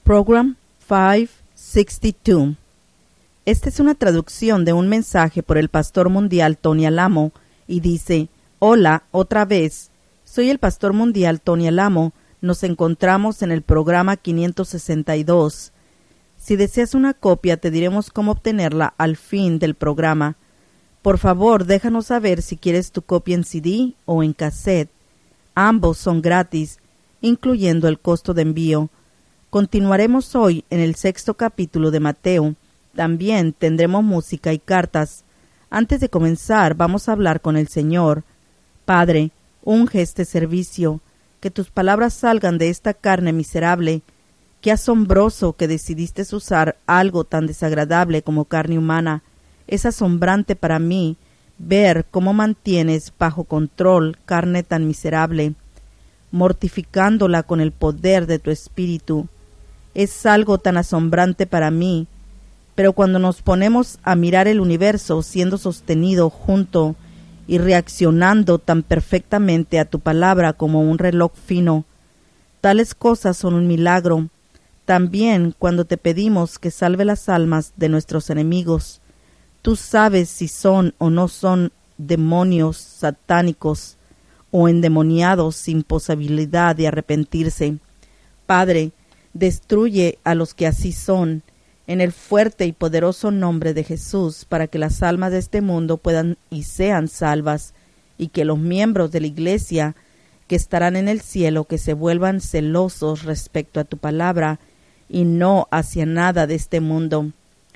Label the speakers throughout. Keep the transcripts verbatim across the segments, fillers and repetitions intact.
Speaker 1: Program quinientos sesenta y dos. Esta es una traducción de un mensaje por el pastor mundial Tony Alamo y dice: Hola, otra vez. Soy el pastor mundial Tony Alamo. Nos encontramos en el programa quinientos sesenta y dos. Si deseas una copia, te diremos cómo obtenerla al fin del programa. Por favor, déjanos saber si quieres tu copia en C D o en cassette. Ambos son gratis, incluyendo el costo de envío. Continuaremos hoy en el sexto capítulo de Mateo. También tendremos música y cartas. Antes de comenzar, vamos a hablar con el Señor. Padre, unge este servicio, que tus palabras salgan de esta carne miserable. Qué asombroso que decidiste usar algo tan desagradable como carne humana. Es asombrante para mí ver cómo mantienes bajo control carne tan miserable, mortificándola con el poder de tu espíritu. Es algo tan asombrante para mí, pero cuando nos ponemos a mirar el universo siendo sostenido junto y reaccionando tan perfectamente a tu palabra como un reloj fino, tales cosas son un milagro. También cuando te pedimos que salve las almas de nuestros enemigos, tú sabes si son o no son demonios satánicos o endemoniados sin posibilidad de arrepentirse. Padre, destruye a los que así son, en el fuerte y poderoso nombre de Jesús, para que las almas de este mundo puedan y sean salvas, y que los miembros de la iglesia que estarán en el cielo que se vuelvan celosos respecto a tu palabra y no hacia nada de este mundo.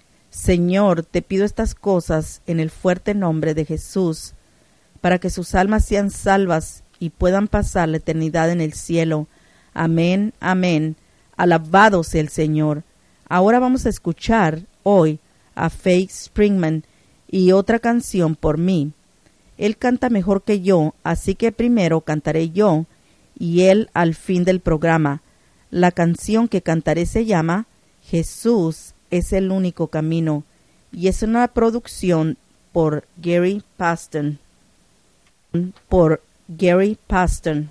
Speaker 1: Señor, te pido estas cosas en el fuerte nombre de Jesús, para que sus almas sean salvas y puedan pasar la eternidad en el cielo. Amén, amén. Alabado sea el Señor. Ahora vamos a escuchar hoy a Faith Springman y otra canción por mí. Él canta mejor que yo, así que primero cantaré yo y él al fin del programa. La canción que cantaré se llama Jesús es el único camino y es una producción por Gary Paston. Por Gary Paston.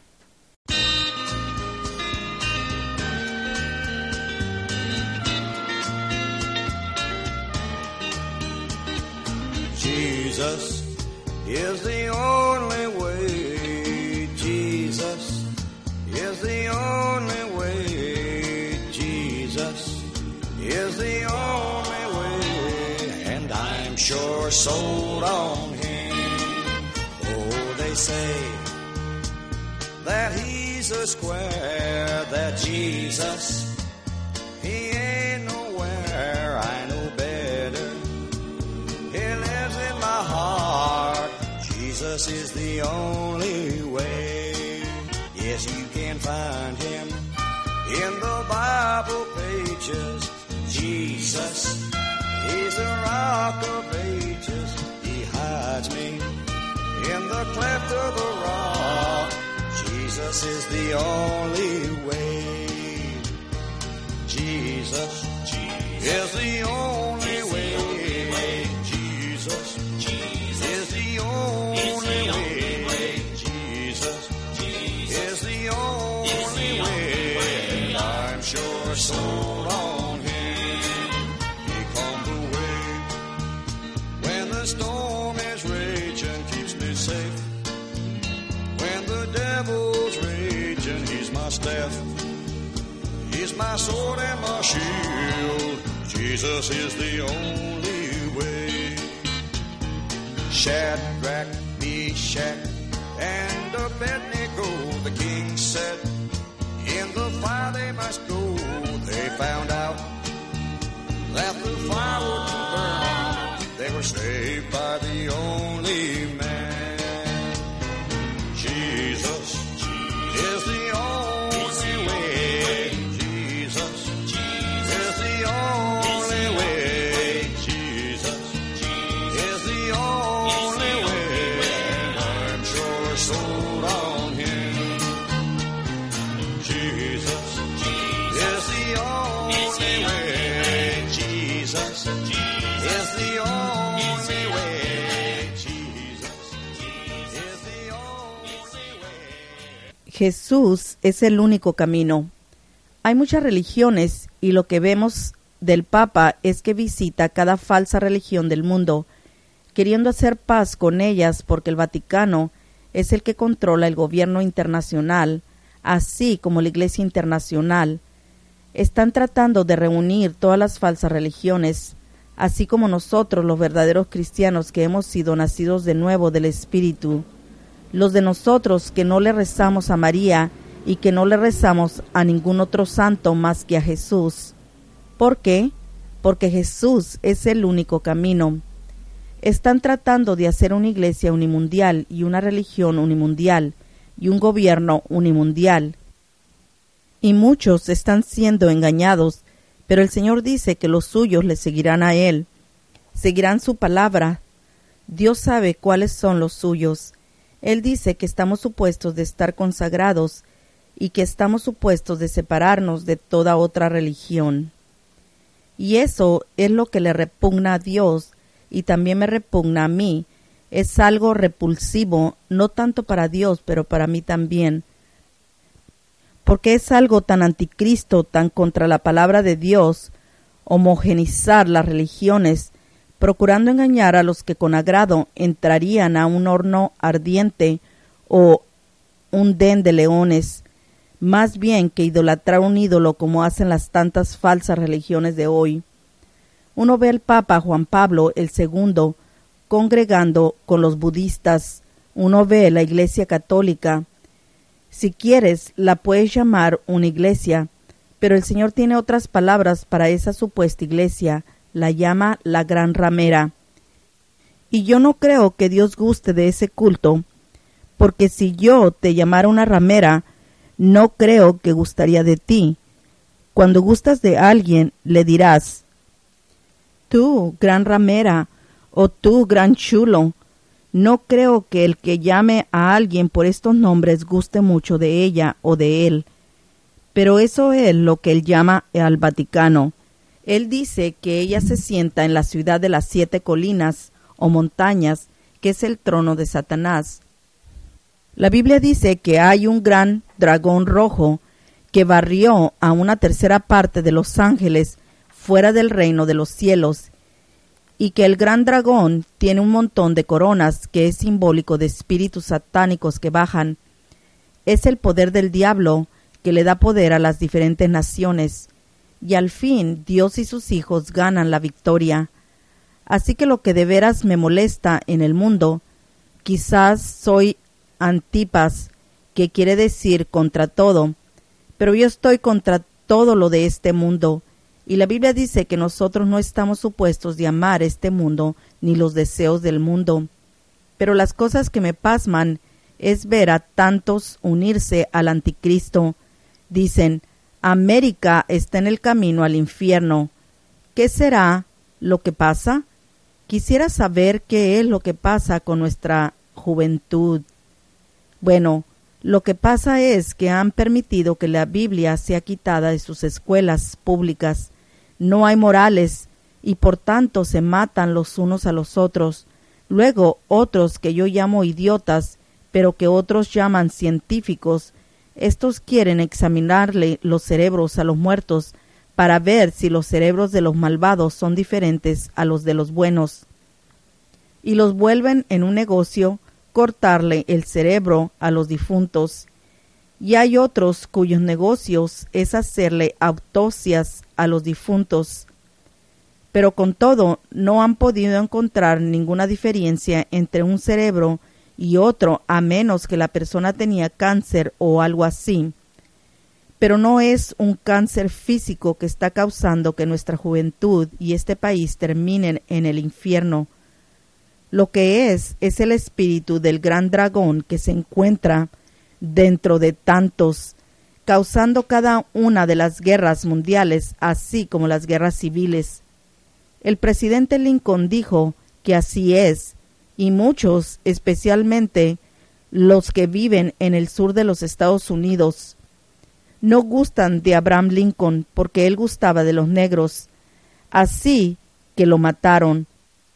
Speaker 2: Jesus is the only way. Jesus is the only way. Jesus is the only way. And I'm sure sold on him. Oh, they say that he's a square, that Jesus, he ain't nowhere. I know better. He lives in my heart. Jesus is the only way. Yes, you can find him in the Bible pages. Jesus, he's the rock of ages. He hides me in the cleft of the rock. Jesus is the only way. Jesus, Jesus is the only way. Jesus, Jesus is the only way. Jesus, Jesus is the only way. And I'm sure sold on him. He comes away when the storm is raging, keeps me safe. When the devil's raging, he's my staff. He's my sword and my shield. Jesus is the only way. Shadrach, Meshach, and Abednego, the king said, in the fire they must go. They found out that the fire wouldn't burn. They were saved by the only man. Jesus is the only way. Jesus is the only way. Jesus is the only way. And I'm sure sold on him. Jesus is the only way. Jesus is the only way. Jesus is the only way.
Speaker 1: Jesús es el único camino. Hay muchas religiones y lo que vemos del Papa es que visita cada falsa religión del mundo, queriendo hacer paz con ellas porque el Vaticano es el que controla el gobierno internacional, así como la Iglesia Internacional. Están tratando de reunir todas las falsas religiones, así como nosotros los verdaderos cristianos que hemos sido nacidos de nuevo del Espíritu. Los de nosotros que no le rezamos a María y que no le rezamos a ningún otro santo más que a Jesús. ¿Por qué? Porque Jesús es el único camino. Están tratando de hacer una iglesia unimundial y una religión unimundial y un gobierno unimundial. Y muchos están siendo engañados, pero el Señor dice que los suyos le seguirán a Él, seguirán su palabra. Dios sabe cuáles son los suyos. Él dice que estamos supuestos de estar consagrados y que estamos supuestos de separarnos de toda otra religión. Y eso es lo que le repugna a Dios y también me repugna a mí. Es algo repulsivo, no tanto para Dios, pero para mí también. Porque es algo tan anticristo, tan contra la palabra de Dios, homogeneizar las religiones, procurando engañar a los que con agrado entrarían a un horno ardiente o un den de leones, más bien que idolatrar un ídolo como hacen las tantas falsas religiones de hoy. Uno ve al Papa Juan Pablo el segundo congregando con los budistas, uno ve la Iglesia Católica. Si quieres, la puedes llamar una iglesia, pero el Señor tiene otras palabras para esa supuesta iglesia, la llama la gran ramera. Y yo no creo que Dios guste de ese culto, porque si yo te llamara una ramera, no creo que gustaría de ti. Cuando gustas de alguien, le dirás, tú, gran ramera, o tú, gran chulo. No creo que el que llame a alguien por estos nombres guste mucho de ella o de él. Pero eso es lo que él llama al Vaticano. Él dice que ella se sienta en la ciudad de las siete colinas o montañas, que es el trono de Satanás. La Biblia dice que hay un gran dragón rojo que barrió a una tercera parte de los ángeles fuera del reino de los cielos, y que el gran dragón tiene un montón de coronas que es simbólico de espíritus satánicos que bajan. Es el poder del diablo que le da poder a las diferentes naciones, y al fin Dios y sus hijos ganan la victoria. Así que lo que de veras me molesta en el mundo, quizás soy Antipas, que quiere decir contra todo, pero yo estoy contra todo lo de este mundo, y la Biblia dice que nosotros no estamos supuestos de amar este mundo ni los deseos del mundo. Pero las cosas que me pasman es ver a tantos unirse al anticristo. Dicen, América está en el camino al infierno. ¿Qué será lo que pasa? Quisiera saber qué es lo que pasa con nuestra juventud. Bueno, lo que pasa es que han permitido que la Biblia sea quitada de sus escuelas públicas. No hay morales y por tanto se matan los unos a los otros. Luego otros que yo llamo idiotas, pero que otros llaman científicos, estos quieren examinarle los cerebros a los muertos para ver si los cerebros de los malvados son diferentes a los de los buenos. Y los vuelven en un negocio cortarle el cerebro a los difuntos. Y hay otros cuyos negocios es hacerle autopsias a los difuntos. Pero con todo, no han podido encontrar ninguna diferencia entre un cerebro y otro, a menos que la persona tenía cáncer o algo así. Pero no es un cáncer físico que está causando que nuestra juventud y este país terminen en el infierno. Lo que es, es el espíritu del gran dragón que se encuentra dentro de tantos, causando cada una de las guerras mundiales, así como las guerras civiles. El presidente Lincoln dijo que así es, y muchos, especialmente los que viven en el sur de los Estados Unidos, no gustan de Abraham Lincoln porque él gustaba de los negros, así que lo mataron.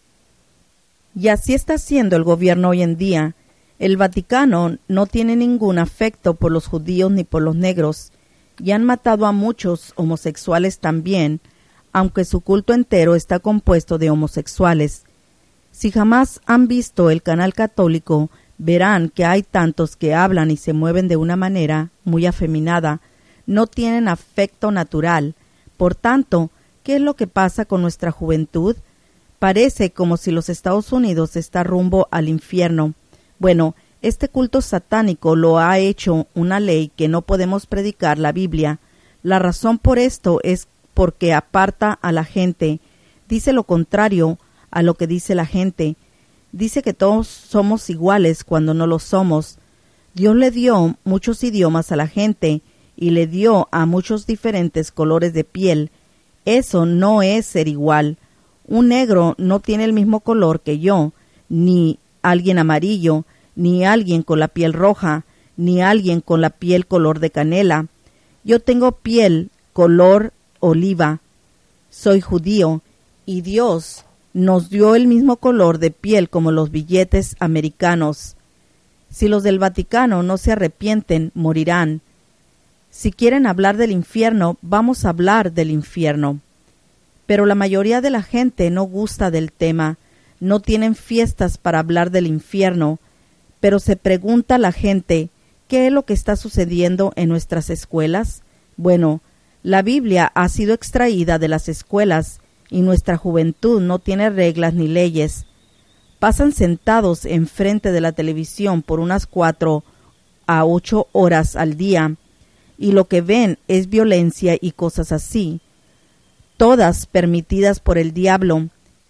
Speaker 1: Y así está siendo el gobierno hoy en día. El Vaticano no tiene ningún afecto por los judíos ni por los negros, y han matado a muchos homosexuales también, aunque su culto entero está compuesto de homosexuales. Si jamás han visto el canal católico, verán que hay tantos que hablan y se mueven de una manera muy afeminada, no tienen afecto natural. Por tanto, ¿qué es lo que pasa con nuestra juventud? Parece como si los Estados Unidos está rumbo al infierno. Bueno, este culto satánico lo ha hecho una ley que no podemos predicar la Biblia. La razón por esto es porque aparta a la gente. Dice lo contrario a lo que dice la gente. Dice que todos somos iguales cuando no lo somos. Dios le dio muchos idiomas a la gente y le dio a muchos diferentes colores de piel. Eso no es ser igual. Un negro no tiene el mismo color que yo, ni alguien amarillo, ni alguien con la piel roja, ni alguien con la piel color de canela. Yo tengo piel color oliva. Soy judío y Dios nos dio el mismo color de piel como los billetes americanos. Si los del Vaticano no se arrepienten, morirán. Si quieren hablar del infierno, vamos a hablar del infierno. Pero la mayoría de la gente no gusta del tema, no tienen fiestas para hablar del infierno, pero se pregunta la gente, ¿qué es lo que está sucediendo en nuestras escuelas? Bueno, la Biblia ha sido extraída de las escuelas y nuestra juventud no tiene reglas ni leyes. Pasan sentados enfrente de la televisión por unas cuatro a ocho horas al día y lo que ven es violencia y cosas así, todas permitidas por el diablo,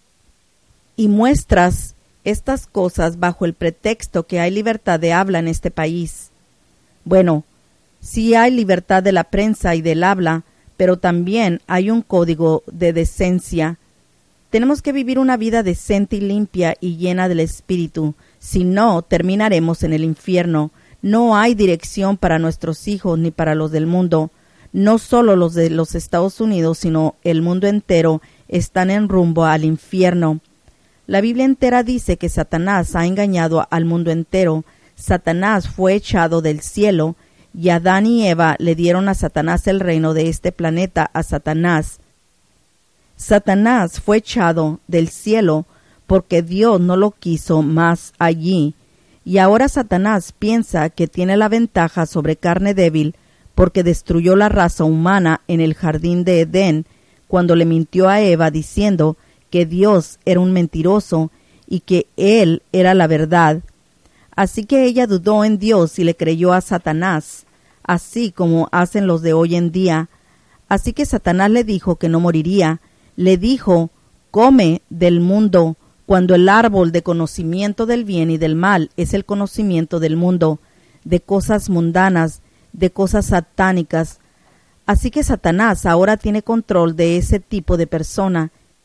Speaker 1: y muestras estas cosas bajo el pretexto que hay libertad de habla en este país. Bueno, sí hay libertad de la prensa y del habla, pero también hay un código de decencia. Tenemos que vivir una vida decente y limpia y llena del Espíritu, si no, terminaremos en el infierno. No hay dirección para nuestros hijos ni para los del mundo. No solo los de los Estados Unidos, sino el mundo entero están en rumbo al infierno. La Biblia entera dice que Satanás ha engañado al mundo entero. Satanás fue echado del cielo y Adán y Eva le dieron a Satanás el reino de este planeta a Satanás. Satanás fue echado del cielo porque Dios no lo quiso más allí. Y ahora Satanás piensa que tiene la ventaja sobre carne débil porque destruyó la raza humana en el jardín de Edén cuando le mintió a Eva diciendo que Dios era un mentiroso y que Él era la verdad. Así que ella dudó en Dios y le creyó a Satanás, así como hacen los de hoy en día. Así que Satanás le dijo que no moriría. Le dijo, come del mundo, cuando el árbol de conocimiento del bien y del mal es el conocimiento del mundo, de cosas mundanas, de cosas satánicas. Así que Satanás ahora tiene control de ese tipo de persona.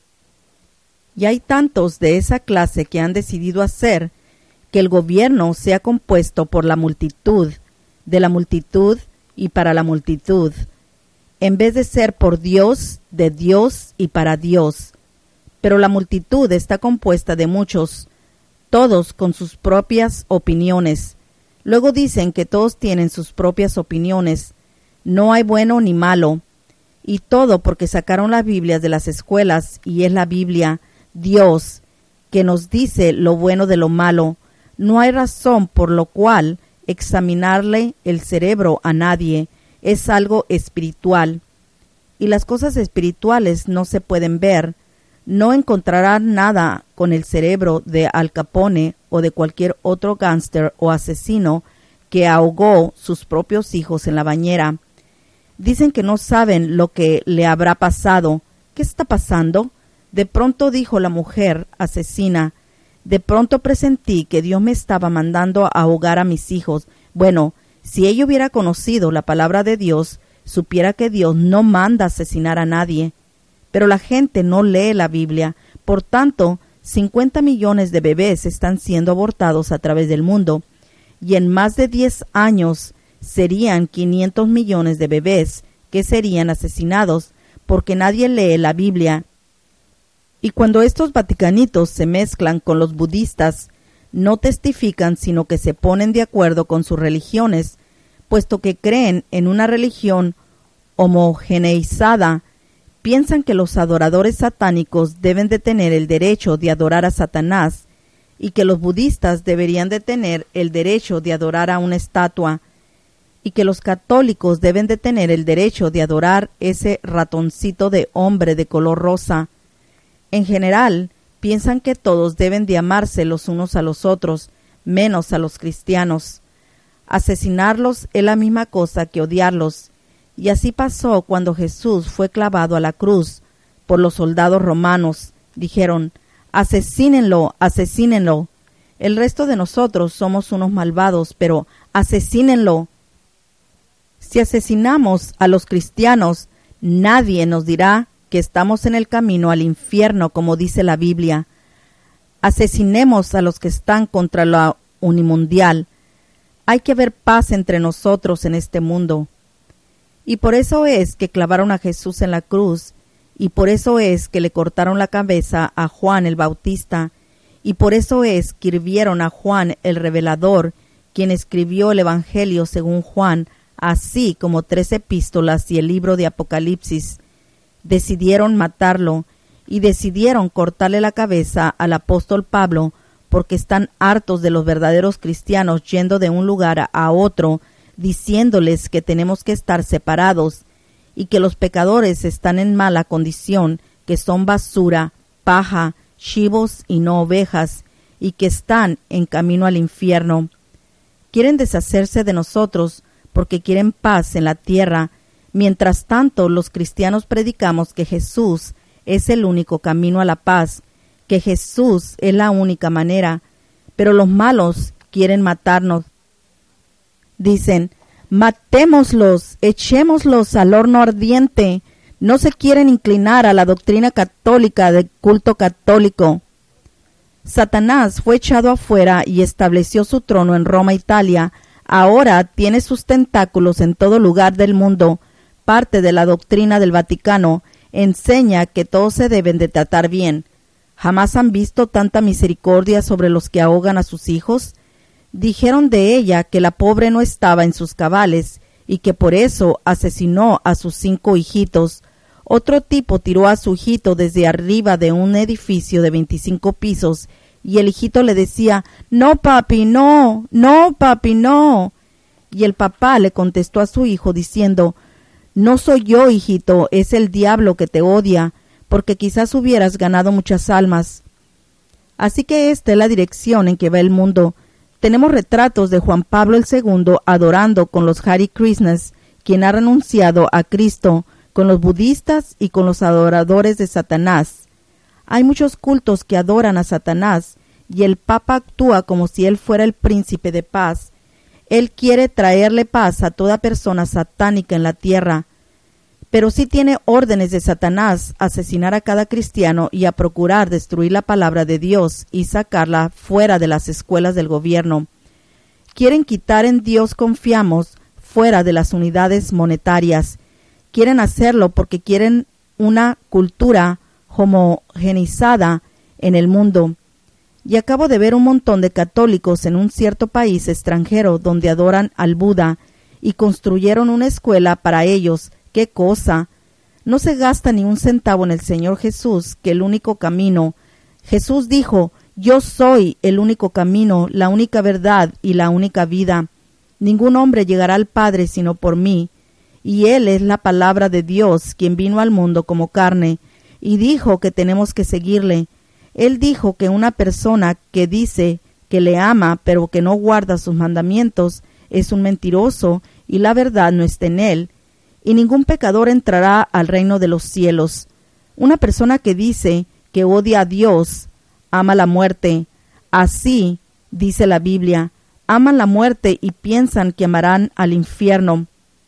Speaker 1: Y hay tantos de esa clase que han decidido hacer que el gobierno sea compuesto por la multitud, de la multitud y para la multitud, en vez de ser por Dios, de Dios y para Dios. Pero la multitud está compuesta de muchos, todos con sus propias opiniones. Luego dicen que todos tienen sus propias opiniones. No hay bueno ni malo. Y todo porque sacaron las Biblias de las escuelas y es la Biblia, Dios, que nos dice lo bueno de lo malo. No hay razón por lo cual examinarle el cerebro a nadie. Es algo espiritual. Y las cosas espirituales no se pueden ver. No encontrarán nada con el cerebro de Al Capone o de cualquier otro gángster o asesino que ahogó sus propios hijos en la bañera. Dicen que no saben lo que le habrá pasado. ¿Qué está pasando? De pronto dijo la mujer asesina, de pronto presentí que Dios me estaba mandando a ahogar a mis hijos. Bueno, si ella hubiera conocido la palabra de Dios, supiera que Dios no manda asesinar a nadie. Pero la gente no lee la Biblia. Por tanto, cincuenta millones de bebés están siendo abortados a través del mundo. Y en más de diez años serían quinientos millones de bebés que serían asesinados porque nadie lee la Biblia. Y cuando estos vaticanitos se mezclan con los budistas, no testifican sino que se ponen de acuerdo con sus religiones, puesto que creen en una religión homogeneizada, piensan que los adoradores satánicos deben de tener el derecho de adorar a Satanás y que los budistas deberían de tener el derecho de adorar a una estatua y que los católicos deben de tener el derecho de adorar ese ratoncito de hombre de color rosa. En general, piensan que todos deben de amarse los unos a los otros, menos a los cristianos. Asesinarlos es la misma cosa que odiarlos, y así pasó cuando Jesús fue clavado a la cruz por los soldados romanos. Dijeron: asesínenlo, asesínenlo. El resto de nosotros somos unos malvados, pero asesínenlo. Si asesinamos a los cristianos, nadie nos dirá que estamos en el camino al infierno, como dice la Biblia. Asesinemos a los que están contra la unimundial. Hay que haber paz entre nosotros en este mundo. Y por eso es que clavaron a Jesús en la cruz, y por eso es que le cortaron la cabeza a Juan el Bautista, y por eso es que hirvieron a Juan el Revelador, quien escribió el Evangelio según Juan, así como tres epístolas y el libro de Apocalipsis. Decidieron matarlo, y decidieron cortarle la cabeza al apóstol Pablo, porque están hartos de los verdaderos cristianos yendo de un lugar a otro, diciéndoles que tenemos que estar separados, y que los pecadores están en mala condición, que son basura, paja, chivos y no ovejas, y que están en camino al infierno. Quieren deshacerse de nosotros, porque quieren paz en la tierra. Mientras tanto, los cristianos predicamos que Jesús es el único camino a la paz, que Jesús es la única manera, pero los malos quieren matarnos. Dicen: matémoslos, echémoslos al horno ardiente. No se quieren inclinar a la doctrina católica del culto católico. Satanás fue echado afuera y estableció su trono en Roma, Italia. Ahora tiene sus tentáculos en todo lugar del mundo. Parte de la doctrina del Vaticano enseña que todos se deben de tratar bien. ¿Jamás han visto tanta misericordia sobre los que ahogan a sus hijos? Dijeron de ella que la pobre no estaba en sus cabales y que por eso asesinó a sus cinco hijitos. Otro tipo tiró a su hijito desde arriba de un edificio de veinticinco pisos y el hijito le decía: no papi, no, no papi, no. Y el papá le contestó a su hijo diciendo: no soy yo, hijito, es el diablo que te odia, porque quizás hubieras ganado muchas almas. Así que esta es la dirección en que va el mundo. Tenemos retratos de Juan Pablo el segundo adorando con los Hare Krishnas, quien ha renunciado a Cristo, con los budistas y con los adoradores de Satanás. Hay muchos cultos que adoran a Satanás, y el Papa actúa como si él fuera el príncipe de paz. Él quiere traerle paz a toda persona satánica en la tierra, pero sí tiene órdenes de Satanás a asesinar a cada cristiano y a procurar destruir la palabra de Dios y sacarla fuera de las escuelas del gobierno. Quieren quitar en Dios confiamos fuera de las unidades monetarias. Quieren hacerlo porque quieren una cultura homogenizada en el mundo. Y acabo de ver un montón de católicos en un cierto país extranjero donde adoran al Buda y construyeron una escuela para ellos. ¡Qué cosa! No se gasta ni un centavo en el Señor Jesús, que el único camino. Jesús dijo: yo soy el único camino, la única verdad y la única vida. Ningún hombre llegará al Padre sino por mí. Y Él es la palabra de Dios, quien vino al mundo como carne, y dijo que tenemos que seguirle. Él dijo que una persona que dice que le ama, pero que no guarda sus mandamientos, es un mentiroso, y la verdad no está en él. Y ningún pecador entrará al reino de los cielos. Una persona que dice que odia a Dios, ama la muerte. Así dice la Biblia: aman la muerte y piensan que amarán al infierno.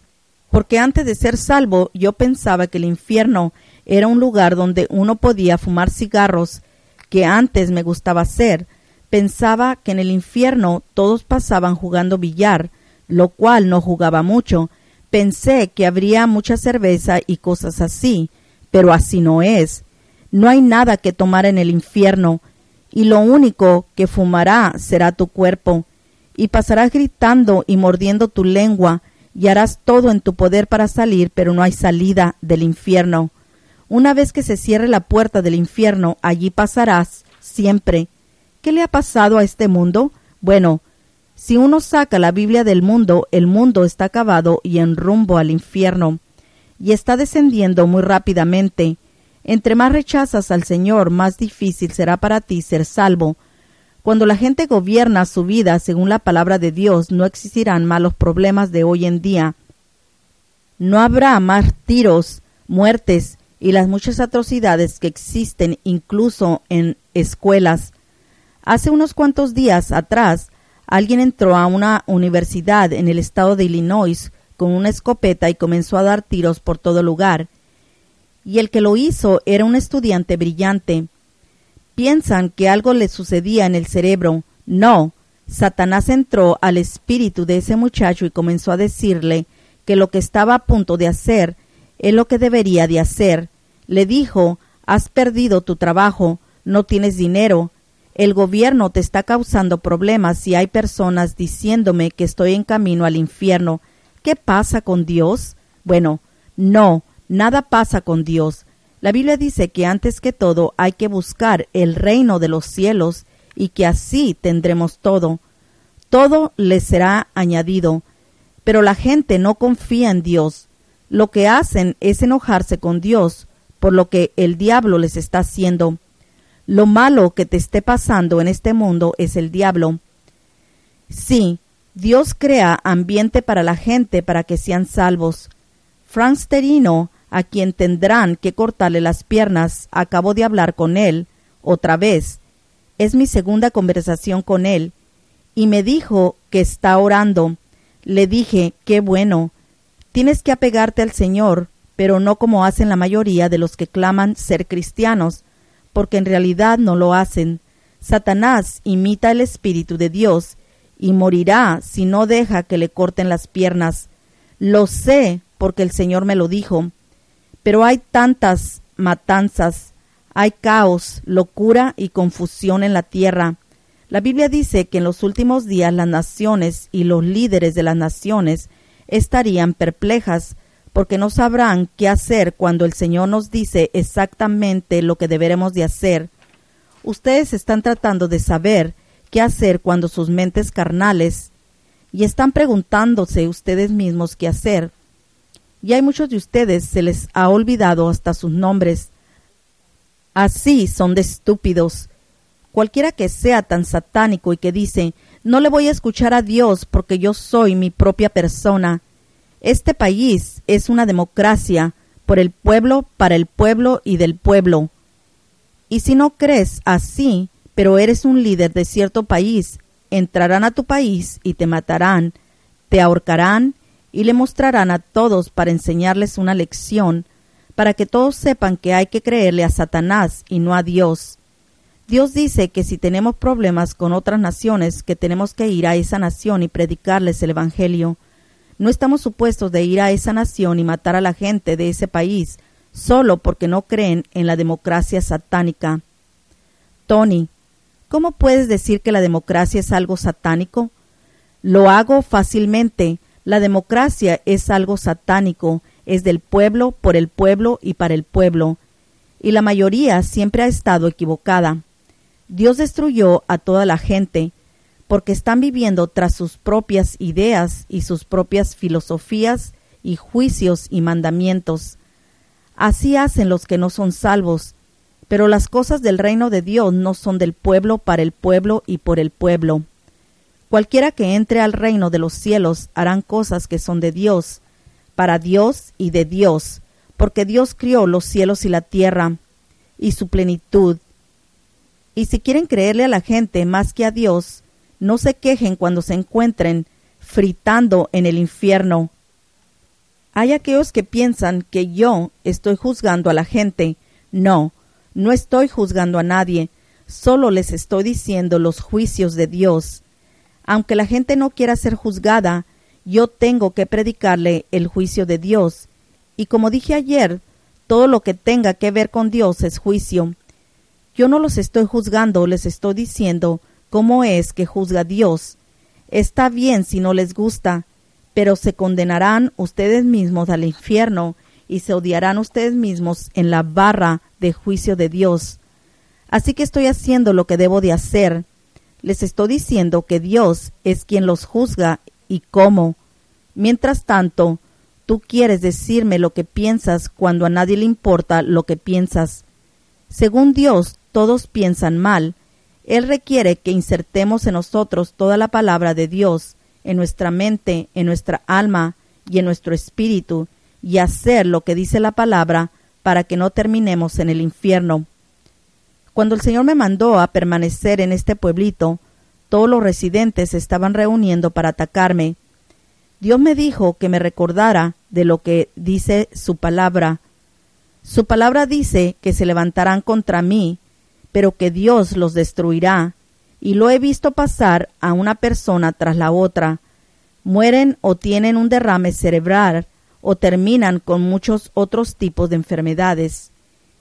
Speaker 1: Porque antes de ser salvo, yo pensaba que el infierno era un lugar donde uno podía fumar cigarros, que antes me gustaba hacer. Pensaba que en el infierno todos pasaban jugando billar, lo cual no jugaba mucho. Pensé que habría mucha cerveza y cosas así, pero así no es. No hay nada que tomar en el infierno, y lo único que fumará será tu cuerpo, y pasarás gritando y mordiendo tu lengua, y harás todo en tu poder para salir, pero no hay salida del infierno. Una vez que se cierre la puerta del infierno, allí pasarás siempre. ¿Qué le ha pasado a este mundo? Bueno, si uno saca la Biblia del mundo, el mundo está acabado y en rumbo al infierno, y está descendiendo muy rápidamente. Entre más rechazas al Señor, más difícil será para ti ser salvo. Cuando la gente gobierna su vida según la palabra de Dios, no existirán más los problemas de hoy en día. No habrá más tiros, muertes y las muchas atrocidades que existen incluso en escuelas. Hace unos cuantos días atrás, alguien entró a una universidad en el estado de Illinois con una escopeta y comenzó a dar tiros por todo lugar. Y el que lo hizo era un estudiante brillante. Piensan que algo le sucedía en el cerebro. No, Satanás entró al espíritu de ese muchacho y comenzó a decirle que lo que estaba a punto de hacer es lo que debería de hacer. Le dijo: has perdido tu trabajo, no tienes dinero, el gobierno te está causando problemas y hay personas diciéndome que estoy en camino al infierno. ¿Qué pasa con Dios? Bueno, no, nada pasa con Dios. La Biblia dice que antes que todo hay que buscar el reino de los cielos y que así tendremos todo. Todo les será añadido. Pero la gente no confía en Dios. Lo que hacen es enojarse con Dios por lo que el diablo les está haciendo. Lo malo que te esté pasando en este mundo es el diablo. Sí, Dios crea ambiente para la gente para que sean salvos. Frank Sterino, a quien tendrán que cortarle las piernas, acabo de hablar con él otra vez. Es mi segunda conversación con él, y me dijo que está orando. Le dije: qué bueno, tienes que apegarte al Señor, pero no como hacen la mayoría de los que claman ser cristianos, porque en realidad no lo hacen. Satanás imita el Espíritu de Dios y morirá si no deja que le corten las piernas. Lo sé porque el Señor me lo dijo. Pero hay tantas matanzas, hay caos, locura y confusión en la tierra. La Biblia dice que en los últimos días las naciones y los líderes de las naciones estarían perplejas, porque no sabrán qué hacer cuando el Señor nos dice exactamente lo que deberemos de hacer. Ustedes están tratando de saber qué hacer cuando sus mentes carnales, y están preguntándose ustedes mismos qué hacer. Y hay muchos de ustedes se les ha olvidado hasta sus nombres. Así son de estúpidos. Cualquiera que sea tan satánico y que dice: no le voy a escuchar a Dios porque yo soy mi propia persona. Este país es una democracia, por el pueblo, para el pueblo y del pueblo. Y si no crees así, pero eres un líder de cierto país, entrarán a tu país y te matarán, te ahorcarán y le mostrarán a todos para enseñarles una lección, para que todos sepan que hay que creerle a Satanás y no a Dios. Dios dice que si tenemos problemas con otras naciones, que tenemos que ir a esa nación y predicarles el Evangelio. No estamos supuestos de ir a esa nación y matar a la gente de ese país solo porque no creen en la democracia satánica. Tony, ¿cómo puedes decir que la democracia es algo satánico? Lo hago fácilmente. La democracia es algo satánico, es del pueblo, por el pueblo y para el pueblo. Y la mayoría siempre ha estado equivocada. Dios destruyó a toda la gente, porque están viviendo tras sus propias ideas y sus propias filosofías y juicios y mandamientos. Así hacen los que no son salvos, pero las cosas del reino de Dios no son del pueblo, para el pueblo y por el pueblo. Cualquiera que entre al reino de los cielos harán cosas que son de Dios, para Dios y de Dios, porque Dios crió los cielos y la tierra, y su plenitud. Y si quieren creerle a la gente más que a Dios, no se quejen cuando se encuentren fritando en el infierno. Hay aquellos que piensan que yo estoy juzgando a la gente. No, no estoy juzgando a nadie, solo les estoy diciendo los juicios de Dios. Aunque la gente no quiera ser juzgada, yo tengo que predicarle el juicio de Dios. Y como dije ayer, todo lo que tenga que ver con Dios es juicio. Yo no los estoy juzgando, les estoy diciendo cómo es que juzga Dios. Está bien si no les gusta, pero se condenarán ustedes mismos al infierno y se odiarán ustedes mismos en la barra de juicio de Dios. Así que estoy haciendo lo que debo de hacer. Les estoy diciendo que Dios es quien los juzga y cómo. Mientras tanto, tú quieres decirme lo que piensas cuando a nadie le importa lo que piensas. Según Dios, todos piensan mal. Él requiere que insertemos en nosotros toda la palabra de Dios, en nuestra mente, en nuestra alma y en nuestro espíritu, y hacer lo que dice la palabra para que no terminemos en el infierno. Cuando el Señor me mandó a permanecer en este pueblito, todos los residentes se estaban reuniendo para atacarme. Dios me dijo que me recordara de lo que dice su palabra. Su palabra dice que se levantarán contra mí, pero que Dios los destruirá, y lo he visto pasar a una persona tras la otra. Mueren o tienen un derrame cerebral, o terminan con muchos otros tipos de enfermedades.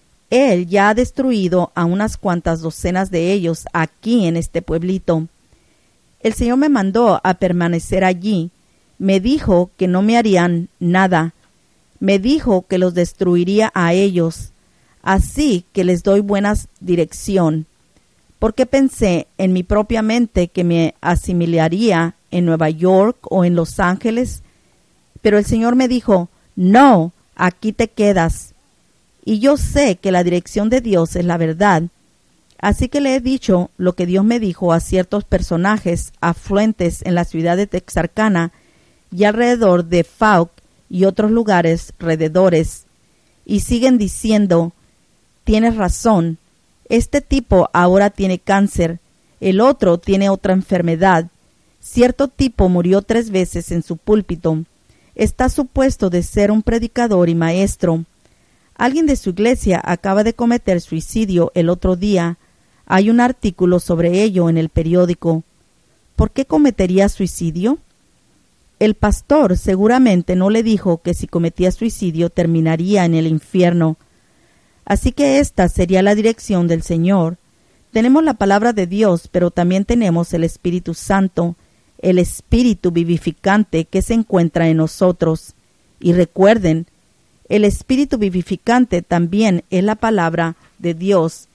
Speaker 1: Él ya ha destruido a unas cuantas docenas de ellos aquí en este pueblito. El Señor me mandó a permanecer allí. Me dijo que no me harían nada. Me dijo que los destruiría a ellos. Así que les doy buena dirección. Porque pensé en mi propia mente que me asimilaría en Nueva York o en Los Ángeles. Pero el Señor me dijo, no, aquí te quedas. Y yo sé que la dirección de Dios es la verdad. Así que le he dicho lo que Dios me dijo a ciertos personajes afluentes en la ciudad de Texarkana y alrededor de Fouke y otros lugares alrededores. Y siguen diciendo, tienes razón, este tipo ahora tiene cáncer, el otro tiene otra enfermedad, cierto tipo murió tres veces en su púlpito, está supuesto de ser un predicador y maestro. Alguien de su iglesia acaba de cometer suicidio el otro día. Hay un artículo sobre ello en el periódico. ¿Por qué cometería suicidio? El pastor seguramente no le dijo que si cometía suicidio terminaría en el infierno. Así que esta sería la dirección del Señor. Tenemos la palabra de Dios, pero también tenemos el Espíritu Santo, el Espíritu vivificante que se encuentra en nosotros. Y recuerden, el Espíritu vivificante también es la palabra de Dios.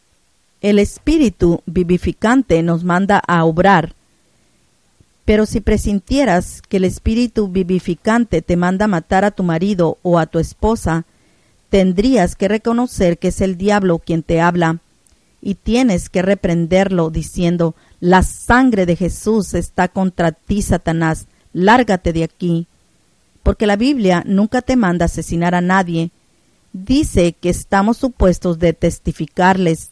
Speaker 1: El Espíritu vivificante nos manda a obrar. Pero si presintieras que el Espíritu vivificante te manda a matar a tu marido o a tu esposa, tendrías que reconocer que es el diablo quien te habla, y tienes que reprenderlo diciendo, la sangre de Jesús está contra ti, Satanás, lárgate de aquí. Porque la Biblia nunca te manda asesinar a nadie. Dice que estamos supuestos de testificarles.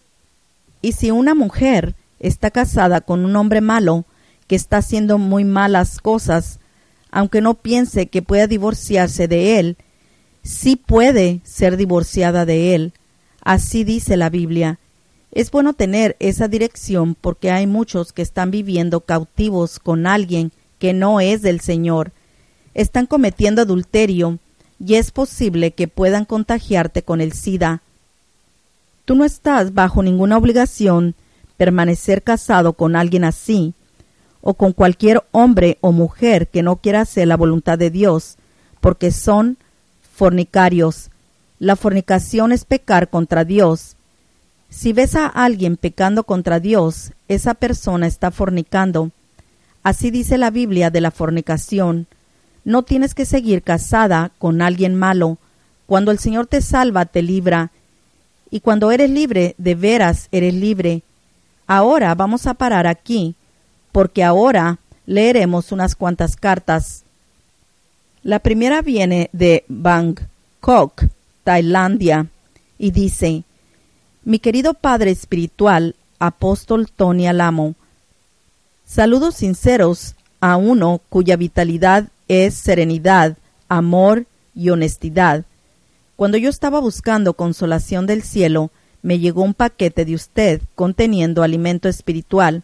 Speaker 1: Y si una mujer está casada con un hombre malo, que está haciendo muy malas cosas, aunque no piense que pueda divorciarse de él, sí puede ser divorciada de él. Así dice la Biblia. Es bueno tener esa dirección porque hay muchos que están viviendo cautivos con alguien que no es del Señor. Están cometiendo adulterio y es posible que puedan contagiarte con el SIDA. Tú no estás bajo ninguna obligación permanecer casado con alguien así, o con cualquier hombre o mujer que no quiera hacer la voluntad de Dios, porque son fornicarios. La fornicación es pecar contra Dios. Si ves a alguien pecando contra Dios, esa persona está fornicando. Así dice la Biblia de la fornicación. No tienes que seguir casada con alguien malo. Cuando el Señor te salva, te libra. Y cuando eres libre, de veras eres libre. Ahora vamos a parar aquí, porque ahora leeremos unas cuantas cartas. La primera viene de Bangkok, Tailandia, y dice, mi querido Padre Espiritual, Apóstol Tony Alamo, saludos sinceros a uno cuya vitalidad es serenidad, amor y honestidad. Cuando yo estaba buscando consolación del cielo, me llegó un paquete de usted conteniendo alimento espiritual.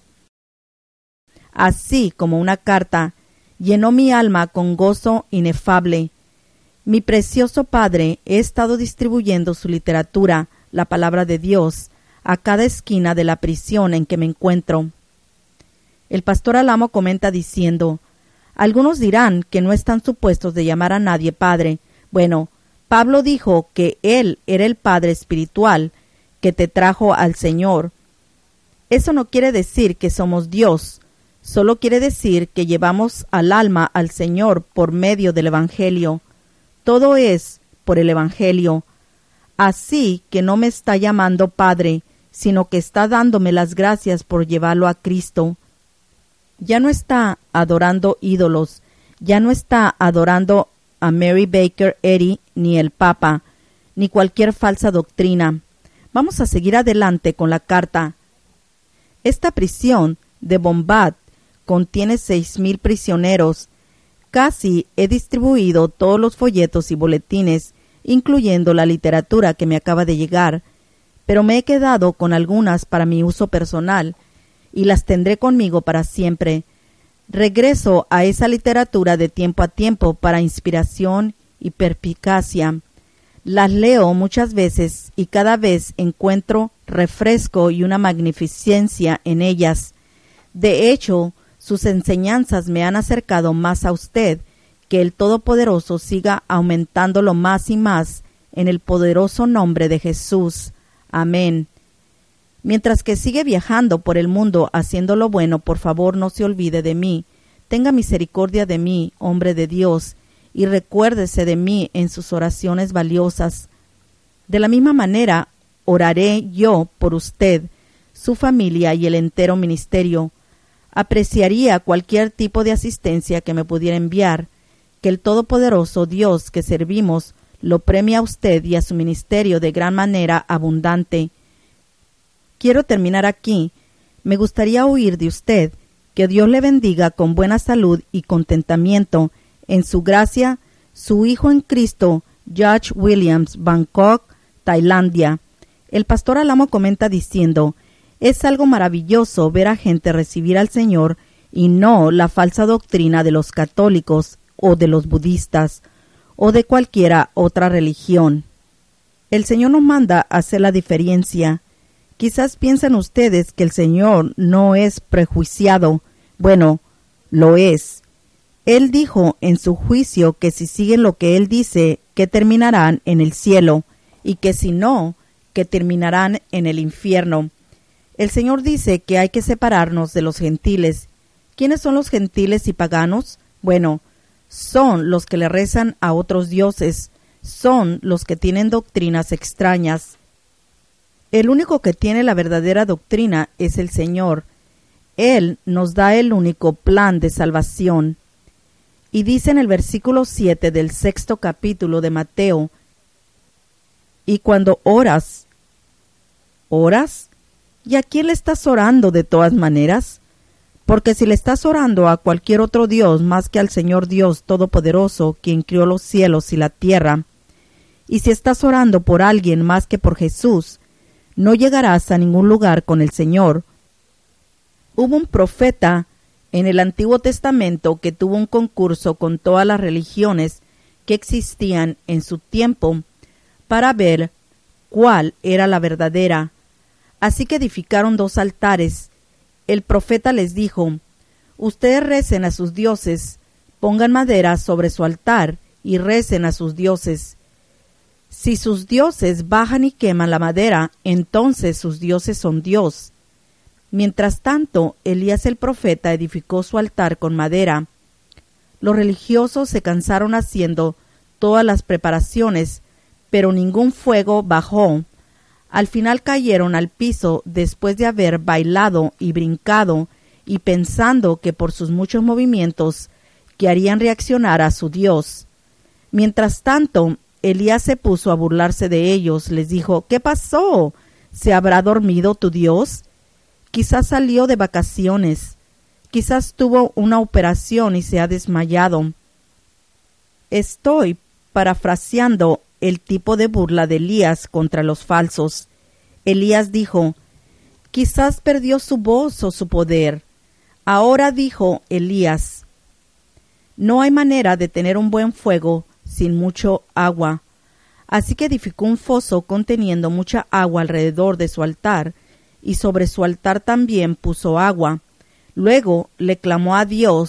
Speaker 1: Así como una carta, llenó mi alma con gozo inefable. Mi precioso Padre, he estado distribuyendo su literatura, la palabra de Dios, a cada esquina de la prisión en que me encuentro. El pastor Alamo comenta diciendo, Algunos dirán que no están supuestos de llamar a nadie padre. Bueno, Pablo dijo que él era el Padre espiritual que te trajo al Señor. Eso no quiere decir que somos Dios, solo quiere decir que llevamos al alma al Señor por medio del Evangelio. Todo es por el Evangelio. Así que no me está llamando Padre, sino que está dándome las gracias por llevarlo a Cristo. Ya no está adorando ídolos, ya no está adorando a Mary Baker Eddy, ni el Papa, ni cualquier falsa doctrina. Vamos a seguir adelante con la carta. Esta prisión de Bombad contiene seis mil prisioneros. Casi he distribuido todos los folletos y boletines, incluyendo la literatura que me acaba de llegar, pero me he quedado con algunas para mi uso personal, y las tendré conmigo para siempre. Regreso a esa literatura de tiempo a tiempo para inspiración y perspicacia. Las leo muchas veces y cada vez encuentro refresco y una magnificencia en ellas. De hecho, sus enseñanzas me han acercado más a usted. Que el Todopoderoso siga aumentándolo más y más en el poderoso nombre de Jesús. Amén. Mientras que sigue viajando por el mundo haciendo lo bueno, por favor no se olvide de mí. Tenga misericordia de mí, hombre de Dios, y recuérdese de mí en sus oraciones valiosas. De la misma manera, oraré yo por usted, su familia y el entero ministerio. Apreciaría cualquier tipo de asistencia que me pudiera enviar. Que el Todopoderoso Dios que servimos lo premie a usted y a su ministerio de gran manera abundante. Quiero terminar aquí. Me gustaría oír de usted. Que Dios le bendiga con buena salud y contentamiento. En su gracia, su Hijo en Cristo, George Williams, Bangkok, Tailandia. El pastor Alamo comenta diciendo, es algo maravilloso ver a gente recibir al Señor y no la falsa doctrina de los católicos o de los budistas o de cualquiera otra religión. El Señor nos manda a hacer la diferencia. Quizás piensan ustedes que el Señor no es prejuiciado. Bueno, lo es. Él dijo en su juicio que si siguen lo que Él dice, que terminarán en el cielo, y que si no, que terminarán en el infierno. El Señor dice que hay que separarnos de los gentiles. ¿Quiénes son los gentiles y paganos? Bueno, son los que le rezan a otros dioses, son los que tienen doctrinas extrañas. El único que tiene la verdadera doctrina es el Señor. Él nos da el único plan de salvación. Y dice en el versículo siete del sexto capítulo de Mateo, y cuando oras, ¿oras? ¿Y a quién le estás orando de todas maneras? Porque si le estás orando a cualquier otro Dios más que al Señor Dios Todopoderoso, quien crió los cielos y la tierra, y si estás orando por alguien más que por Jesús, no llegarás a ningún lugar con el Señor. Hubo un profeta en el Antiguo Testamento que tuvo un concurso con todas las religiones que existían en su tiempo para ver cuál era la verdadera. Así que edificaron dos altares. El profeta les dijo, ustedes recen a sus dioses, pongan madera sobre su altar y recen a sus dioses. Si sus dioses bajan y queman la madera, entonces sus dioses son Dios. Mientras tanto, Elías el profeta edificó su altar con madera. Los religiosos se cansaron haciendo todas las preparaciones, pero ningún fuego bajó. Al final cayeron al piso después de haber bailado y brincado y pensando que por sus muchos movimientos que harían reaccionar a su Dios. Mientras tanto, Elías se puso a burlarse de ellos. Les dijo, ¿qué pasó? ¿Se habrá dormido tu Dios? Quizás salió de vacaciones. Quizás tuvo una operación y se ha desmayado. Estoy parafraseando el tipo de burla de Elías contra los falsos. Elías dijo, quizás perdió su voz o su poder. Ahora dijo Elías, no hay manera de tener un buen fuego sin mucho agua. Así que edificó un foso conteniendo mucha agua alrededor de su altar, y sobre su altar también puso agua. Luego le clamó a Dios,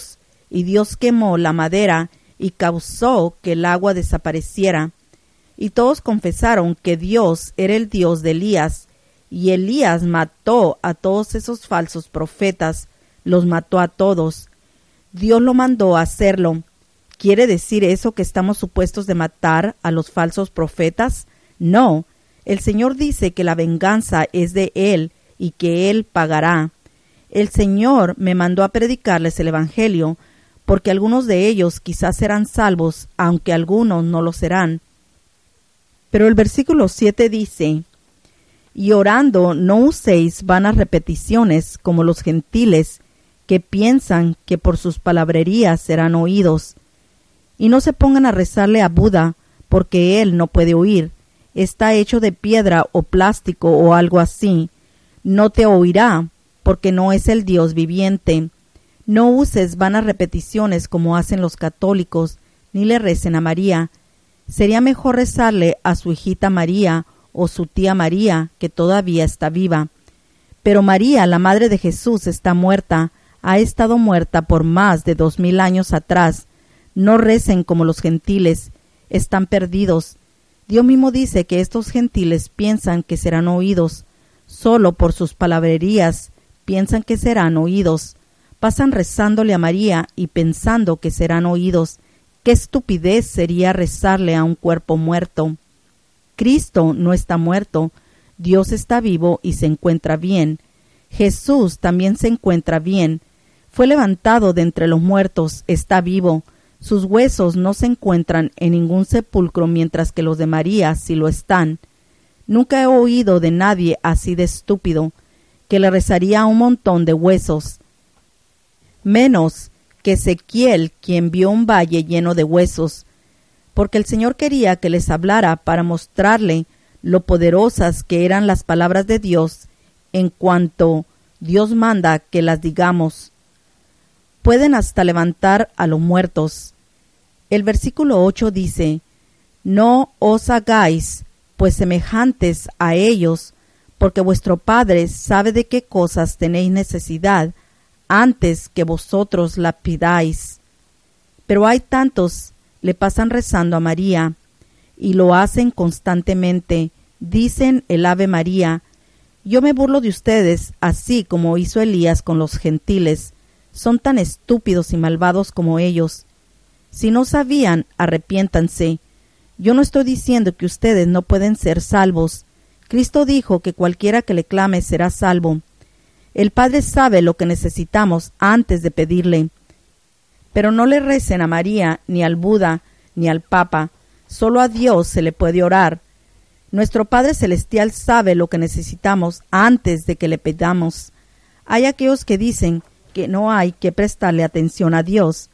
Speaker 1: y Dios quemó la madera y causó que el agua desapareciera. Y todos confesaron que Dios era el Dios de Elías, y Elías mató a todos esos falsos profetas, los mató a todos. Dios lo mandó a hacerlo. ¿Quiere decir eso que estamos supuestos de matar a los falsos profetas? No, el Señor dice que la venganza es de Él y que Él pagará. El Señor me mandó a predicarles el Evangelio, porque algunos de ellos quizás serán salvos, aunque algunos no lo serán. Pero el versículo siete dice: y orando no uséis vanas repeticiones como los gentiles, que piensan que por sus palabrerías serán oídos. Y no se pongan a rezarle a Buda, porque él no puede oír. Está hecho de piedra o plástico o algo así. No te oirá, porque no es el Dios viviente. No uses vanas repeticiones como hacen los católicos, ni le recen a María. Sería mejor rezarle a su hijita María o su tía María, que todavía está viva. Pero María, la madre de Jesús, está muerta, ha estado muerta por más de dos mil años atrás. No recen como los gentiles, están perdidos. Dios mismo dice que estos gentiles piensan que serán oídos. Solo por sus palabrerías piensan que serán oídos. Pasan rezándole a María y pensando que serán oídos. ¡Qué estupidez sería rezarle a un cuerpo muerto! Cristo no está muerto, Dios está vivo y se encuentra bien. Jesús también se encuentra bien. Fue levantado de entre los muertos, está vivo. Sus huesos no se encuentran en ningún sepulcro, mientras que los de María sí lo están. Nunca he oído de nadie así de estúpido, que le rezaría a un montón de huesos. Menos que Ezequiel, quien vio un valle lleno de huesos, porque el Señor quería que les hablara para mostrarle lo poderosas que eran las palabras de Dios en cuanto Dios manda que las digamos. Pueden hasta levantar a los muertos. El versículo ocho dice: no os hagáis pues semejantes a ellos, porque vuestro Padre sabe de qué cosas tenéis necesidad antes que vosotros la pidáis. Pero hay tantos le pasan rezando a María, y lo hacen constantemente. Dicen el Ave María. Yo me burlo de ustedes, así como hizo Elías con los gentiles. Son tan estúpidos y malvados como ellos. Si no sabían, arrepiéntanse. Yo no estoy diciendo que ustedes no pueden ser salvos. Cristo dijo que cualquiera que le clame será salvo. El Padre sabe lo que necesitamos antes de pedirle. Pero no le recen a María, ni al Buda, ni al Papa. Solo a Dios se le puede orar. Nuestro Padre Celestial sabe lo que necesitamos antes de que le pedamos. Hay aquellos que dicen que no hay que prestarle atención a Dios.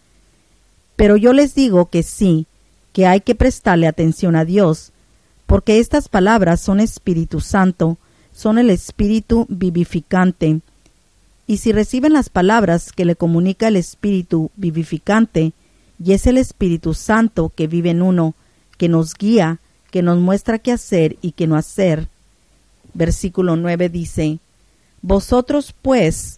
Speaker 1: Pero yo les digo que sí, que hay que prestarle atención a Dios, porque estas palabras son Espíritu Santo, son el Espíritu vivificante. Y si reciben las palabras que le comunica el Espíritu vivificante, y es el Espíritu Santo que vive en uno, que nos guía, que nos muestra qué hacer y qué no hacer. Versículo nueve dice: vosotros pues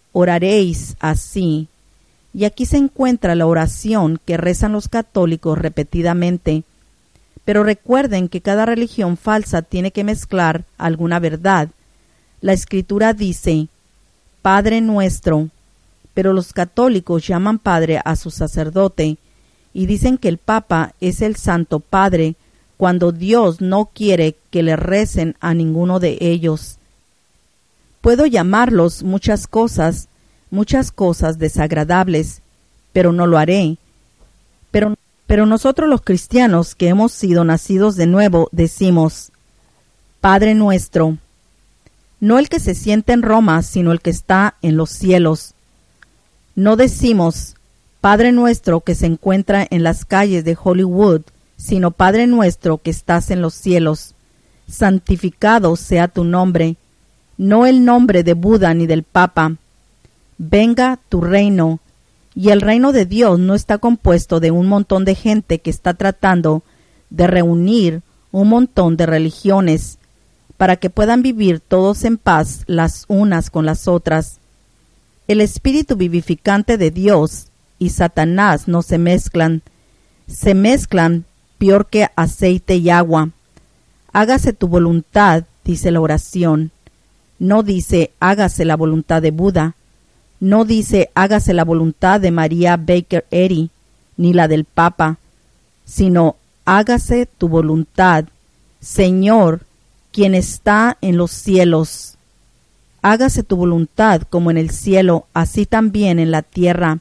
Speaker 1: oraréis así. Y aquí se encuentra la oración que rezan los católicos repetidamente. Pero recuerden que cada religión falsa tiene que mezclar alguna verdad. La Escritura dice: Padre nuestro, pero los católicos llaman Padre a su sacerdote y dicen que el Papa es el Santo Padre, cuando Dios no quiere que le recen a ninguno de ellos. Puedo llamarlos muchas cosas, muchas cosas desagradables, pero no lo haré. Pero, pero nosotros los cristianos que hemos sido nacidos de nuevo decimos: Padre nuestro, no el que se sienta en Roma, sino el que está en los cielos. No decimos Padre nuestro que se encuentra en las calles de Hollywood, sino Padre nuestro que estás en los cielos. Santificado sea tu nombre, no el nombre de Buda ni del Papa. Venga tu reino. Y el reino de Dios no está compuesto de un montón de gente que está tratando de reunir un montón de religiones para que puedan vivir todos en paz las unas con las otras. El Espíritu vivificante de Dios y Satanás no se mezclan. Se mezclan peor que aceite y agua. Hágase tu voluntad, dice la oración. No dice hágase la voluntad de Buda. No dice hágase la voluntad de María Baker Eddy, ni la del Papa, sino hágase tu voluntad, Señor, quien está en los cielos. Hágase tu voluntad como en el cielo, así también en la tierra.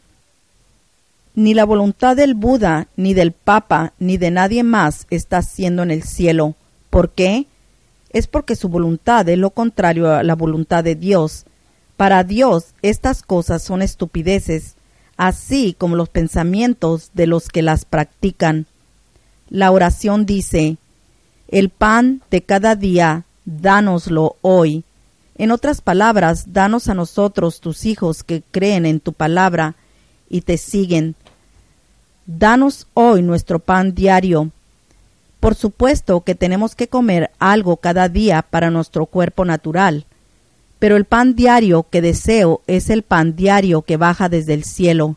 Speaker 1: Ni la voluntad del Buda, ni del Papa, ni de nadie más está haciendo en el cielo. ¿Por qué? Es porque su voluntad es lo contrario a la voluntad de Dios. Para Dios estas cosas son estupideces, así como los pensamientos de los que las practican. La oración dice: el pan de cada día, dánoslo hoy. En otras palabras, danos a nosotros, tus hijos, que creen en tu palabra y te siguen. Danos hoy nuestro pan diario. Por supuesto que tenemos que comer algo cada día para nuestro cuerpo natural, pero el pan diario que deseo es el pan diario que baja desde el cielo.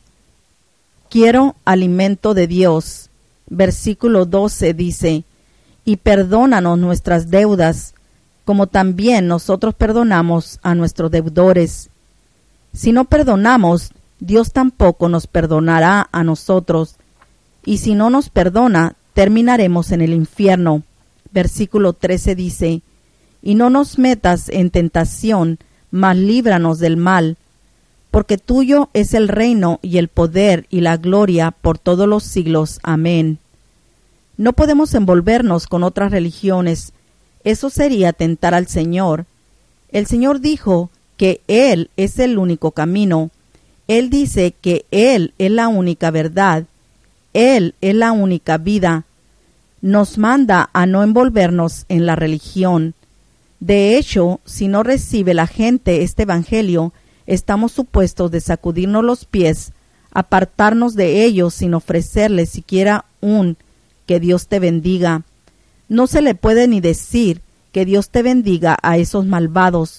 Speaker 1: Quiero alimento de Dios. Versículo doce dice: y perdónanos nuestras deudas, como también nosotros perdonamos a nuestros deudores. Si no perdonamos, Dios tampoco nos perdonará a nosotros, y si no nos perdona, terminaremos en el infierno. Versículo trece dice: y no nos metas en tentación, mas líbranos del mal, porque tuyo es el reino y el poder y la gloria por todos los siglos. Amén. No podemos envolvernos con otras religiones. Eso sería tentar al Señor. El Señor dijo que Él es el único camino. Él dice que Él es la única verdad. Él es la única vida. Nos manda a no envolvernos en la religión. De hecho, si no recibe la gente este evangelio, estamos supuestos de sacudirnos los pies, apartarnos de ellos sin ofrecerles siquiera un que Dios te bendiga. No se le puede ni decir que Dios te bendiga a esos malvados.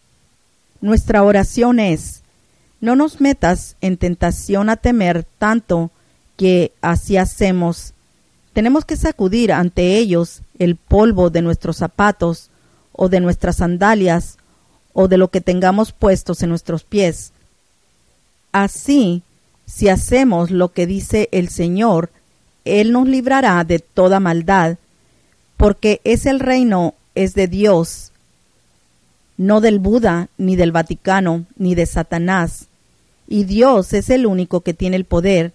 Speaker 1: Nuestra oración es: no nos metas en tentación a temer tanto que así hacemos. Tenemos que sacudir ante ellos el polvo de nuestros zapatos o de nuestras sandalias o de lo que tengamos puestos en nuestros pies. Así, si hacemos lo que dice el Señor, Él nos librará de toda maldad, porque es el reino es de Dios, no del Buda, ni del Vaticano, ni de Satanás, y Dios es el único que tiene el poder.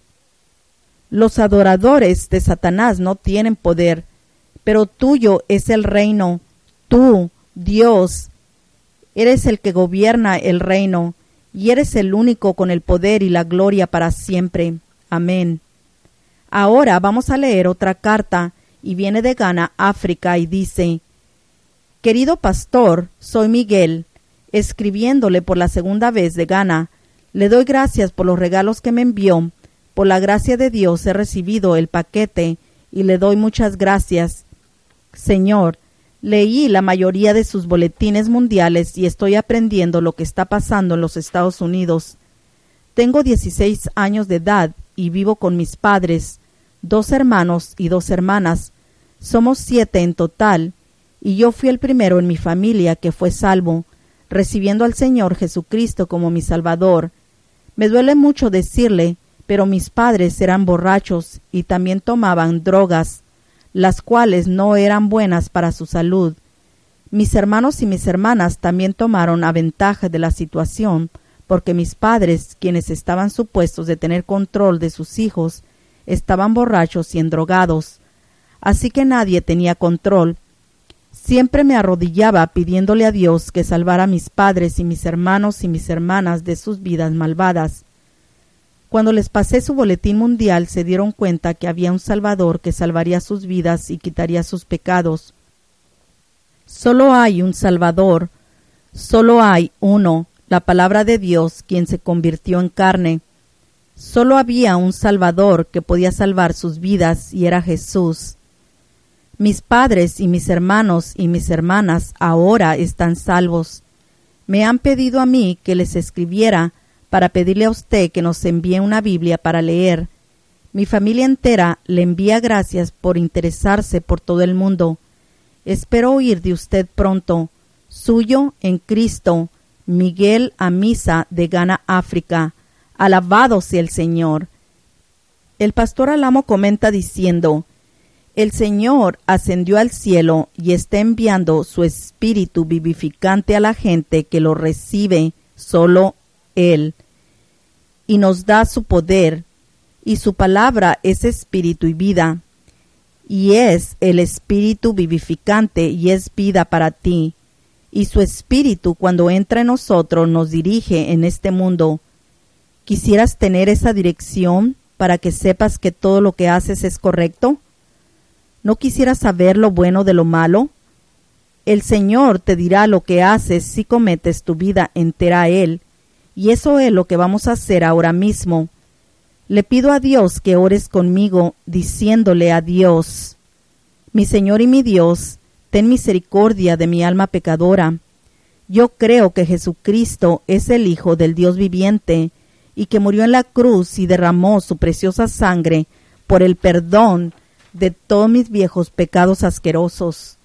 Speaker 1: Los adoradores de Satanás no tienen poder, pero tuyo es el reino. Tú, Dios, eres el que gobierna el reino, y eres el único con el poder y la gloria para siempre. Amén. Ahora vamos a leer otra carta, y viene de Ghana, África, y dice: querido pastor, soy Miguel, escribiéndole por la segunda vez de Ghana. Le doy gracias por los regalos que me envió. Por la gracia de Dios he recibido el paquete, y le doy muchas gracias. Señor, leí la mayoría de sus boletines mundiales y estoy aprendiendo lo que está pasando en los Estados Unidos. Tengo dieciséis años de edad y vivo con mis padres, dos hermanos y dos hermanas. Somos siete en total, y yo fui el primero en mi familia que fue salvo, recibiendo al Señor Jesucristo como mi Salvador. Me duele mucho decirle, pero mis padres eran borrachos y también tomaban drogas, las cuales no eran buenas para su salud. Mis hermanos y mis hermanas también tomaron a ventaja de la situación, porque mis padres, quienes estaban supuestos de tener control de sus hijos, estaban borrachos y endrogados. Así que nadie tenía control. Siempre me arrodillaba pidiéndole a Dios que salvara a mis padres y mis hermanos y mis hermanas de sus vidas malvadas. Cuando les pasé su boletín mundial, se dieron cuenta que había un Salvador que salvaría sus vidas y quitaría sus pecados. Solo hay un Salvador, solo hay uno, la palabra de Dios, quien se convirtió en carne. Solo había un Salvador que podía salvar sus vidas, y era Jesús. Mis padres y mis hermanos y mis hermanas ahora están salvos. Me han pedido a mí que les escribiera para pedirle a usted que nos envíe una Biblia para leer. Mi familia entera le envía gracias por interesarse por todo el mundo. Espero oír de usted pronto. Suyo en Cristo, Miguel Amisa de Ghana, África. Alabado sea el Señor. El pastor Alamo comenta diciendo: el Señor ascendió al cielo y está enviando su espíritu vivificante a la gente que lo recibe, solo Él, y nos da su poder, y su palabra es espíritu y vida, y es el espíritu vivificante y es vida para ti, y su espíritu cuando entra en nosotros nos dirige en este mundo. ¿Quisieras tener esa dirección para que sepas que todo lo que haces es correcto? ¿No quisieras saber lo bueno de lo malo? El Señor te dirá lo que haces si cometes tu vida entera a Él, y eso es lo que vamos a hacer ahora mismo. Le pido a Dios que ores conmigo, diciéndole a Dios: mi Señor y mi Dios, ten misericordia de mi alma pecadora. Yo creo que Jesucristo es el Hijo del Dios viviente, y que murió en la cruz y derramó su preciosa sangre por el perdón de todos mis viejos pecados asquerosos.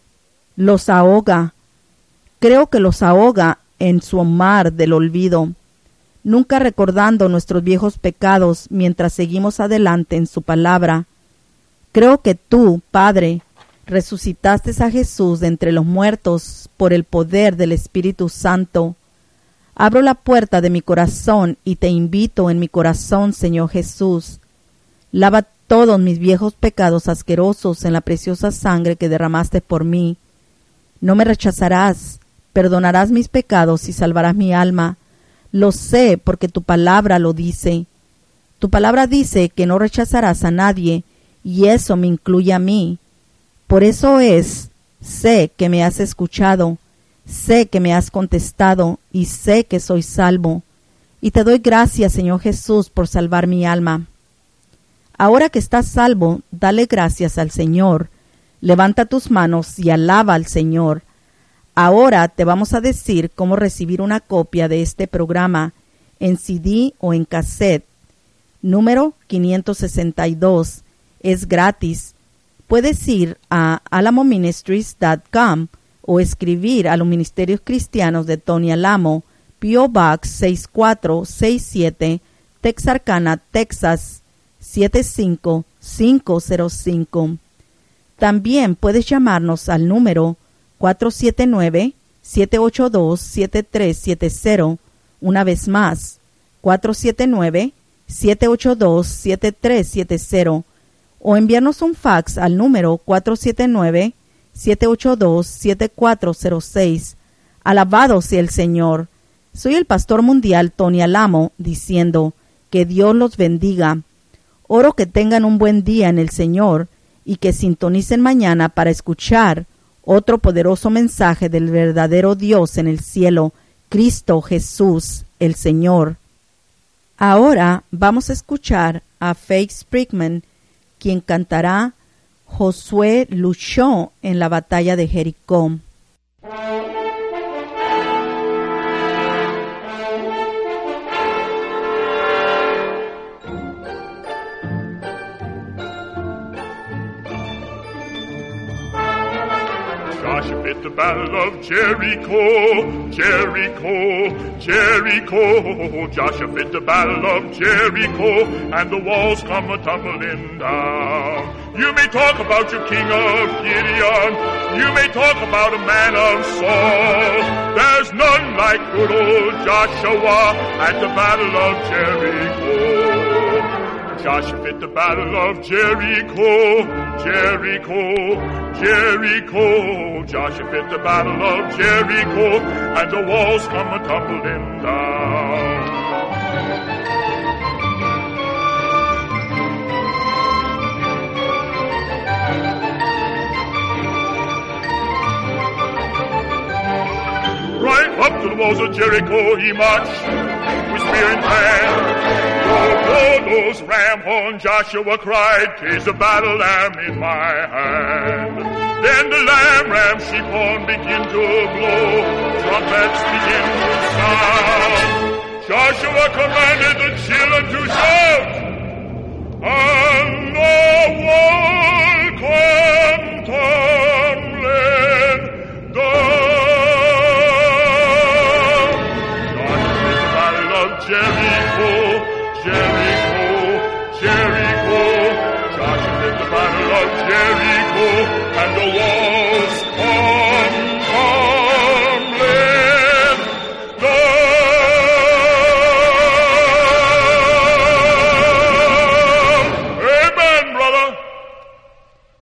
Speaker 1: Los ahoga. Creo que los ahoga en su mar del olvido, nunca recordando nuestros viejos pecados mientras seguimos adelante en su palabra. Creo que tú, Padre, resucitaste a Jesús de entre los muertos por el poder del Espíritu Santo. Abro la puerta de mi corazón y te invito en mi corazón, Señor Jesús. Lava todos mis viejos pecados asquerosos en la preciosa sangre que derramaste por mí. No me rechazarás, perdonarás mis pecados y salvarás mi alma. Lo sé porque tu palabra lo dice. Tu palabra dice que no rechazarás a nadie, y eso me incluye a mí. Por eso es, sé que me has escuchado, sé que me has contestado, y sé que soy salvo. Y te doy gracias, Señor Jesús, por salvar mi alma. Ahora que estás salvo, dale gracias al Señor. Levanta tus manos y alaba al Señor. Ahora te vamos a decir cómo recibir una copia de este programa en C D o en cassette. Número quinientos sesenta y dos. Es gratis. Puedes ir a alamo ministries punto com o escribir a los Ministerios Cristianos de Tony Alamo, P O Box seis cuatro seis siete, Texarkana, Texas siete cinco cinco cero cinco. También puedes llamarnos al número cuatro siete nueve, siete ocho dos, siete tres siete cero. Una vez más, cuatro siete nueve, siete ocho dos, siete tres siete cero. O enviarnos un fax al número cuatro siete nueve, siete ocho dos, siete cuatro cero seis. Alabado sea el Señor. Soy el pastor mundial Tony Alamo, diciendo que Dios los bendiga. Oro que tengan un buen día en el Señor y que sintonicen mañana para escuchar otro poderoso mensaje del verdadero Dios en el cielo, Cristo Jesús, el Señor. Ahora vamos a escuchar a Faith Sprigman, quien cantará Josué luchó en la batalla de Jericó.
Speaker 3: Joshua fit the battle of Jericho, Jericho, Jericho. Joshua fit the battle of Jericho, and the walls come a-tumbling down. You may talk about your king of Gideon, you may talk about a man of Saul. There's none like good old Joshua at the battle of Jericho. Joshua fit the battle of Jericho, Jericho, Jericho. Joshua fit the battle of Jericho, and the walls come a-tumbling down. Right up to the walls of Jericho he marched, with spear in hand. Blow, blow those ram horns, Joshua cried, 'tis a battle lamb in my hand. Then the lamb, ram, sheep horn begin to blow, trumpets begin to sound. Joshua commanded the children to shout, and the wall came tumbling down. Joshua in the battle of Jericho, Jericho, Jericho. Joshua in the battle of Jericho, and the